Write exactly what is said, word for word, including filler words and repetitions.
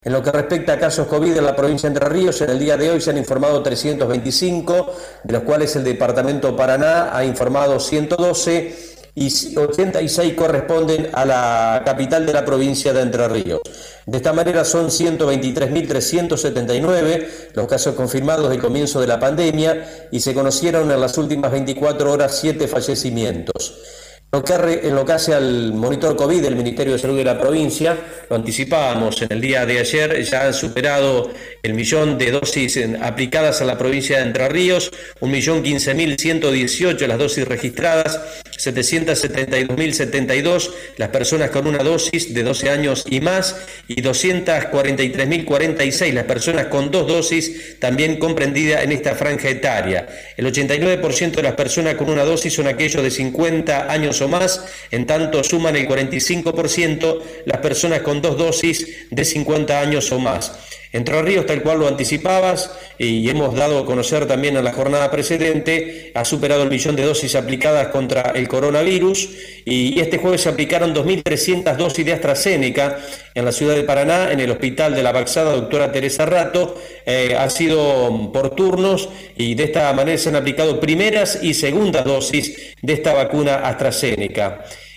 En lo que respecta a casos COVID en la provincia de Entre Ríos, en el día de hoy se han informado trescientos veinticinco, de los cuales el departamento Paraná ha informado ciento doce y ochenta y seis corresponden a la capital de la provincia de Entre Ríos. De esta manera son ciento veintitrés mil trescientos setenta y nueve los casos confirmados del comienzo de la pandemia y se conocieron en las últimas veinticuatro horas siete fallecimientos. Lo que, en lo que hace al monitor COVID del Ministerio de Salud de la provincia, lo anticipábamos en el día de ayer, ya han superado el millón de dosis aplicadas a la provincia de Entre Ríos, un millón quince mil ciento dieciocho las dosis registradas, setecientos setenta y dos mil setenta y dos las personas con una dosis de doce años y más y doscientos cuarenta y tres mil cuarenta y seis las personas con dos dosis también comprendidas en esta franja etaria. El ochenta y nueve por ciento de las personas con una dosis son aquellos de cincuenta años o más, en tanto suman el cuarenta y cinco por ciento las personas con dos dosis de cincuenta años o más. Entre Ríos, tal cual lo anticipabas y hemos dado a conocer también en la jornada precedente, ha superado el millón de dosis aplicadas contra el coronavirus y este jueves se aplicaron dos mil trescientas dosis de AstraZeneca en la ciudad de Paraná, en el hospital de la Baxada doctora Teresa Rato. Eh, ha sido por turnos y de esta manera se han aplicado primeras y segundas dosis de esta vacuna AstraZeneca.